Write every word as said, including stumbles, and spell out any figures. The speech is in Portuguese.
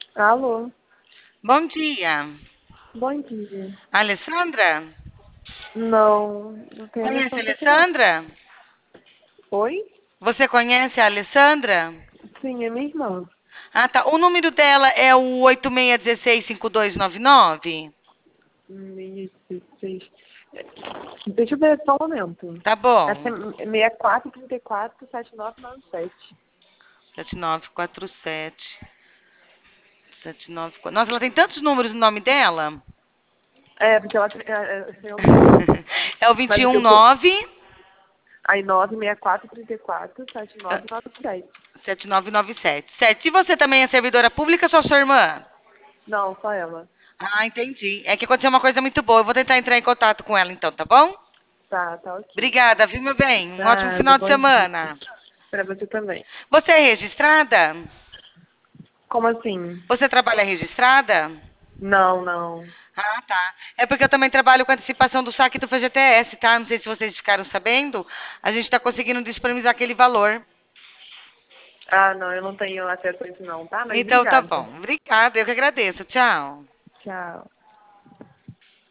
Alô, Bom dia. bom dia. Alessandra? Não, não tem Conhece a Alessandra aqui não. Alessandra? Oi? Você conhece a Alessandra? Sim, é minha irmã. Ah, tá. O número dela é o oito seis um seis, cinco dois nove nove? Meia dezesseis. Deixa eu ver só um momento. Tá Essa bom. é sessenta e quatro, trinta e quatro, setenta e nove noventa e sete. sete nove quatro sete. sete nove quatro. Nossa, ela tem tantos números no nome dela? É, porque ela é, é, é realmente. É o Mas o que eu. co- dois um nove Aí nove seis quatro, trinta e quatro, setenta e nove noventa e sete. sete nove nove sete. Certo. E você também é servidora pública ou só sua irmã? Não, só ela. Ah, entendi. É que aconteceu uma coisa muito boa. Eu vou tentar entrar em contato com ela então, tá bom? Tá, tá ok. Obrigada, viu, meu bem? Um ótimo Nada, final de bom dia. semana. Pra você também. Você é registrada? Como assim? Você trabalha registrada? Não, não. Ah, tá. É porque eu também trabalho com antecipação do saque do F G T S, tá? Não sei se vocês ficaram sabendo. A gente está conseguindo disponibilizar aquele valor. Ah, não, eu não tenho acesso a isso não, tá? Mas Então tá obrigada. bom. Obrigada, eu que agradeço. Tchau. Tchau.